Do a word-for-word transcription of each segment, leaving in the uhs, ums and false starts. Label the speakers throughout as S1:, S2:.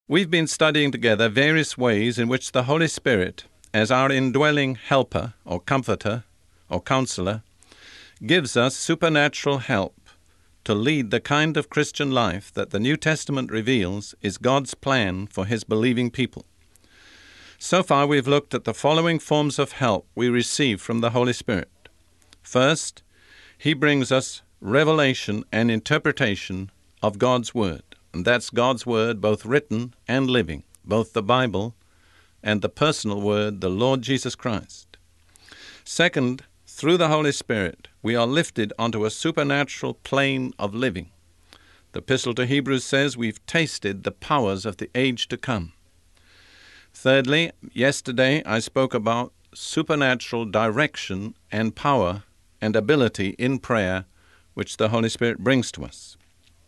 S1: We've been studying together various ways in which the Holy Spirit, as our indwelling helper or comforter or counselor, gives us supernatural help to lead the kind of Christian life that the New Testament reveals is God's plan for His believing people. So far, we've looked at the following forms of help we receive from the Holy Spirit. First, He brings us revelation and interpretation of God's Word. And that's God's Word, both written and living, both the Bible and the personal Word, the Lord Jesus Christ. Second, through the Holy Spirit, we are lifted onto a supernatural plane of living. The Epistle to Hebrews says we've tasted the powers of the age to come. Thirdly, yesterday I spoke about supernatural direction and power and ability in prayer, which the Holy Spirit brings to us.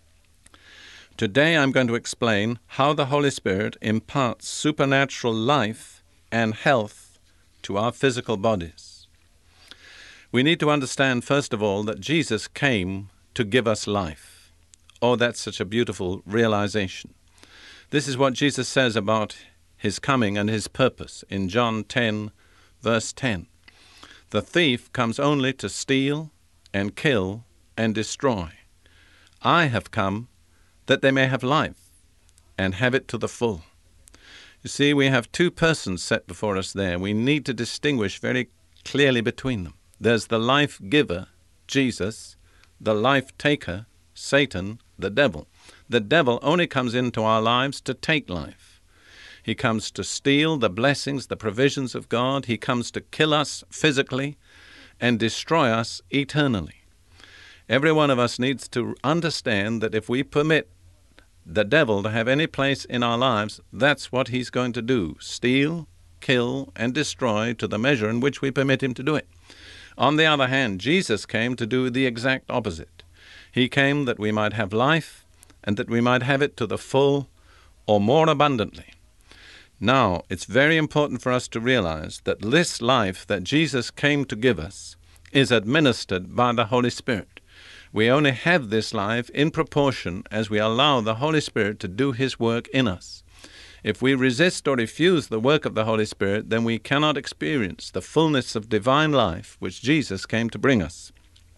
S1: Today I'm going to explain how the Holy Spirit imparts supernatural life and health to our physical bodies. We need to understand, first of all, that Jesus came to give us life. Oh, that's such a beautiful realization. This is what Jesus says about His coming and His purpose in John ten, verse ten. The thief comes only to steal and kill and destroy. I have come that they may have life, and have it to the full. You see, we have two persons set before us there. We need to distinguish very clearly between them. There's the life giver, Jesus, the life taker, Satan, the devil. The devil only comes into our lives to take life. He comes to steal the blessings, the provisions of God. He comes to kill us physically and destroy us eternally. Every one of us needs to understand that if we permit the devil to have any place in our lives, that's what he's going to do: steal, kill, and destroy to the measure in which we permit him to do it. On the other hand, Jesus came to do the exact opposite. He came that we might have life, and that we might have it to the full or more abundantly. Now, it's very important for us to realize that this life that Jesus came to give us is administered by the Holy Spirit. We only have this life in proportion as we allow the Holy Spirit to do His work in us. If we resist or refuse the work of the Holy Spirit, then we cannot experience the fullness of divine life which Jesus came to bring us.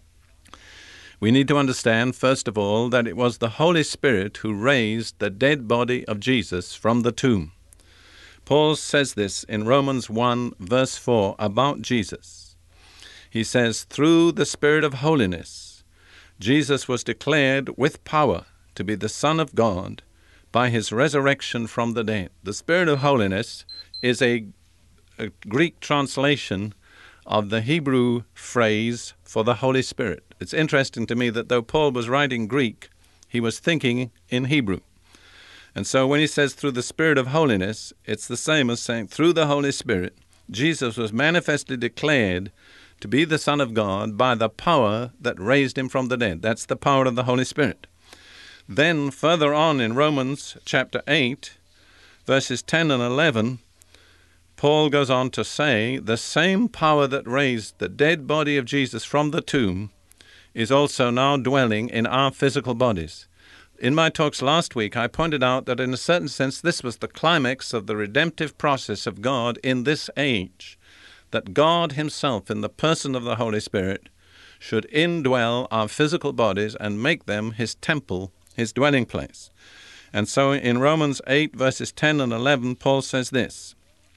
S1: We need to understand, first of all, that it was the Holy Spirit who raised the dead body of Jesus from the tomb. Paul says this in Romans one, verse four, about Jesus. He says, "Through the Spirit of holiness, Jesus was declared with power to be the Son of God by His resurrection from the dead." The Spirit of holiness is a, a Greek translation of the Hebrew phrase for the Holy Spirit. It's interesting to me that though Paul was writing Greek, he was thinking in Hebrew. And so when he says through the Spirit of holiness, it's the same as saying through the Holy Spirit, Jesus was manifestly declared to be the Son of God by the power that raised Him from the dead. That's the power of the Holy Spirit. Then further on in Romans chapter eight, verses ten and eleven, Paul goes on to say, the same power that raised the dead body of Jesus from the tomb is also now dwelling in our physical bodies. In my talks last week, I pointed out that in a certain sense this was the climax of the redemptive process of God in this age, that God Himself, in the person of the Holy Spirit, should indwell our physical bodies and make them His temple, His dwelling place. And so in Romans eight, verses ten and eleven, Paul says this,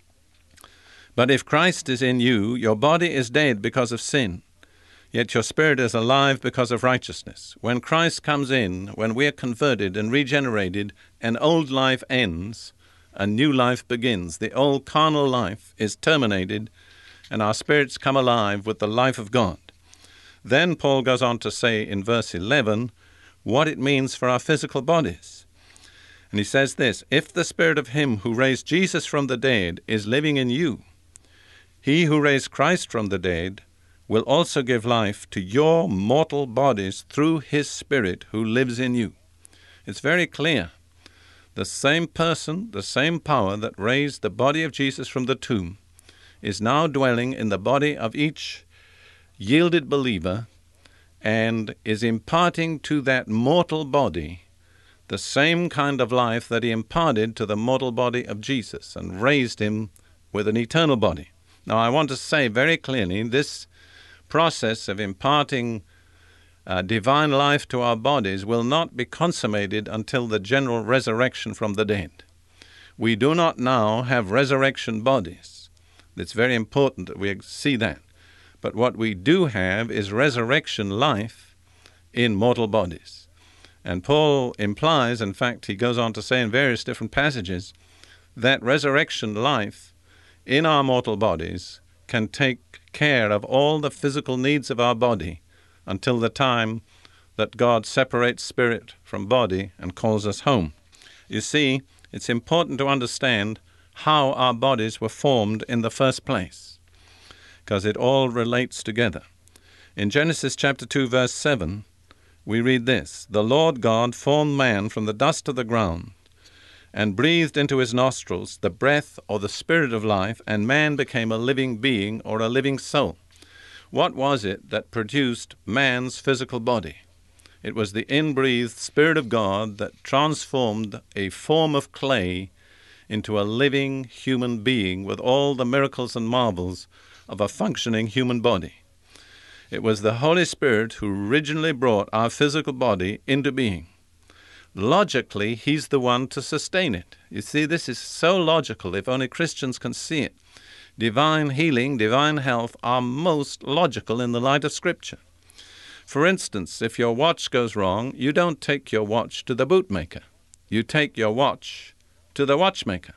S1: "But if Christ is in you, your body is dead because of sin, yet your spirit is alive because of righteousness." When Christ comes in, when we are converted and regenerated, an old life ends, a new life begins. The old carnal life is terminated, and our spirits come alive with the life of God. Then Paul goes on to say in verse eleven what it means for our physical bodies. And he says this, "If the Spirit of Him who raised Jesus from the dead is living in you, He who raised Christ from the dead will also give life to your mortal bodies through His Spirit who lives in you." It's very clear. The same person, the same power that raised the body of Jesus from the tomb is now dwelling in the body of each yielded believer and is imparting to that mortal body the same kind of life that he imparted to the mortal body of Jesus and raised him with an eternal body. Now, I want to say very clearly, this process of imparting uh, divine life to our bodies will not be consummated until the general resurrection from the dead. We do not now have resurrection bodies. It's very important that we see that. But what we do have is resurrection life in mortal bodies. And Paul implies, in fact, he goes on to say in various different passages, that resurrection life in our mortal bodies can take care of all the physical needs of our body until the time that God separates spirit from body and calls us home. You see, it's important to understand how our bodies were formed in the first place, because it all relates together. In Genesis chapter two, verse seven, we read this: "The Lord God formed man from the dust of the ground, and breathed into his nostrils the breath or the spirit of life, and man became a living being," or a living soul. What was it that produced man's physical body? It was the inbreathed Spirit of God that transformed a form of clay into a living human being with all the miracles and marvels of a functioning human body. It was the Holy Spirit who originally brought our physical body into being. Logically, he's the one to sustain it. You see, this is so logical, if only Christians can see it. Divine healing, divine health are most logical in the light of Scripture. For instance, if your watch goes wrong, you don't take your watch to the bootmaker. You take your watch to the watchmaker.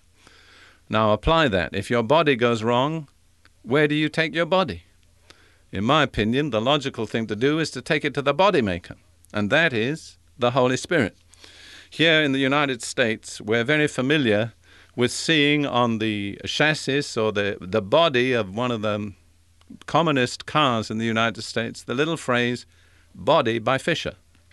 S1: Now apply that. If your body goes wrong, where do you take your body? In my opinion, the logical thing to do is to take it to the body maker, and that is the Holy Spirit. Here in the United States, we're very familiar with seeing on the chassis or the, the body of one of the commonest cars in the United States, the little phrase, "body by Fisher."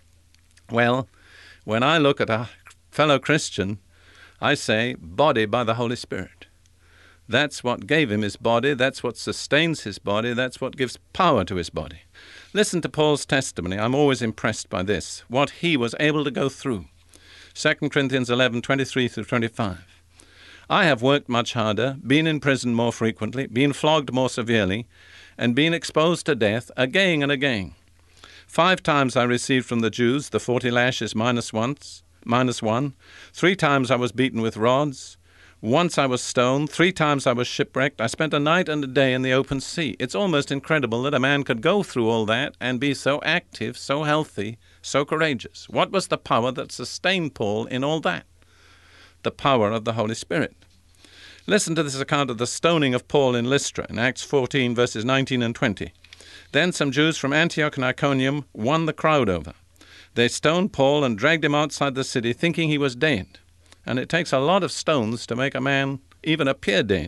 S1: Well, when I look at a fellow Christian, I say, body by the Holy Spirit. That's what gave him his body, that's what sustains his body, that's what gives power to his body. Listen to Paul's testimony. I'm always impressed by this, what he was able to go through. Second Corinthians eleven, twenty-three through twenty-five. "I have worked much harder, been in prison more frequently, been flogged more severely, and been exposed to death again and again. Five times I received from the Jews the forty lashes minus once, minus one. Three times I was beaten with rods. Once I was stoned. Three times I was shipwrecked. I spent a night and a day in the open sea." It's almost incredible that a man could go through all that and be so active, so healthy, so courageous. What was the power that sustained Paul in all that? The power of the Holy Spirit. Listen to this account of the stoning of Paul in Lystra in Acts fourteen, verses nineteen and twenty. "Then some Jews from Antioch and Iconium won the crowd over. They stoned Paul and dragged him outside the city, thinking he was dead. And it takes a lot of stones to make a man even appear dead.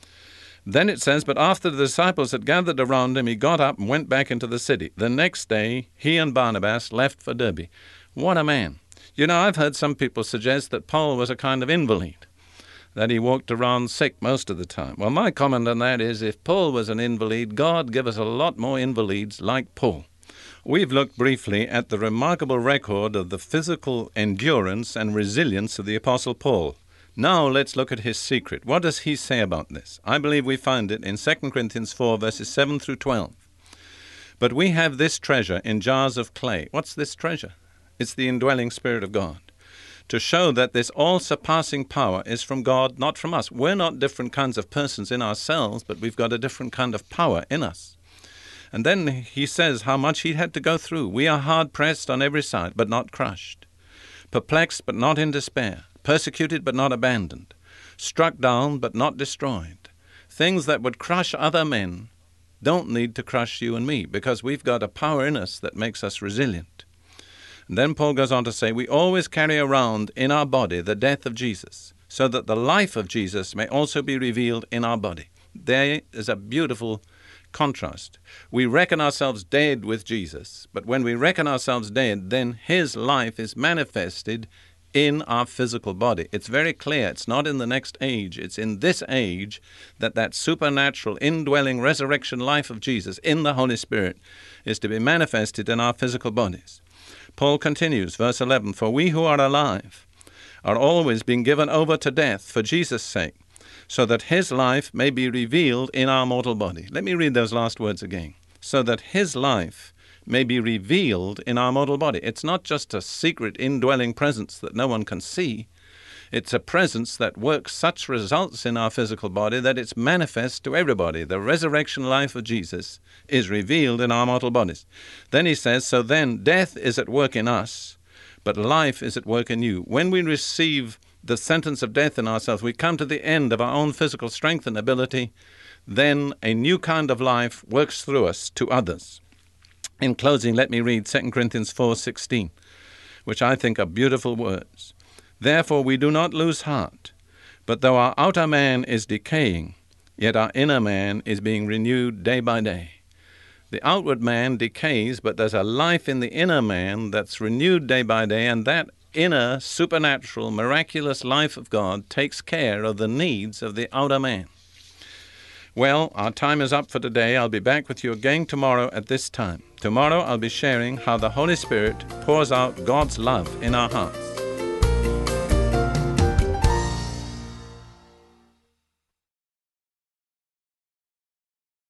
S1: Then it says, but after the disciples had gathered around him, he got up and went back into the city. The next day, he and Barnabas left for Derbe." What a man. You know, I've heard some people suggest that Paul was a kind of invalid, that he walked around sick most of the time. Well, my comment on that is, if Paul was an invalid, God give us a lot more invalids like Paul. We've looked briefly at the remarkable record of the physical endurance and resilience of the Apostle Paul. Now let's look at his secret. What does he say about this? I believe we find it in Second Corinthians four, verses seven through twelve. "But we have this treasure in jars of clay." What's this treasure? It's the indwelling Spirit of God, to show that this all-surpassing power is from God, not from us. We're not different kinds of persons in ourselves, but we've got a different kind of power in us. And then he says how much he had to go through. "We are hard-pressed on every side, but not crushed. Perplexed, but not in despair. Persecuted, but not abandoned. Struck down, but not destroyed." Things that would crush other men don't need to crush you and me, because we've got a power in us that makes us resilient. And then Paul goes on to say, "We always carry around in our body the death of Jesus, so that the life of Jesus may also be revealed in our body." There is a beautiful contrast. We reckon ourselves dead with Jesus, but when we reckon ourselves dead, then his life is manifested in our physical body. It's very clear. It's not in the next age. It's in this age that that supernatural, indwelling resurrection life of Jesus in the Holy Spirit is to be manifested in our physical bodies. Paul continues, verse eleven, "For we who are alive are always being given over to death for Jesus' sake, so that his life may be revealed in our mortal body." Let me read those last words again. So that his life may be revealed in our mortal body. It's not just a secret indwelling presence that no one can see. It's a presence that works such results in our physical body that it's manifest to everybody. The resurrection life of Jesus is revealed in our mortal bodies. Then he says, so then death is at work in us, but life is at work in you. When we receive the sentence of death in ourselves, we come to the end of our own physical strength and ability, then a new kind of life works through us to others. In closing, let me read Second Corinthians four sixteen, which I think are beautiful words. "Therefore we do not lose heart, but though our outer man is decaying, yet our inner man is being renewed day by day." The outward man decays, but there's a life in the inner man that's renewed day by day, and that inner, supernatural, miraculous life of God takes care of the needs of the outer man. Well, our time is up for today. I'll be back with you again tomorrow at this time. Tomorrow I'll be sharing how the Holy Spirit pours out God's love in our hearts.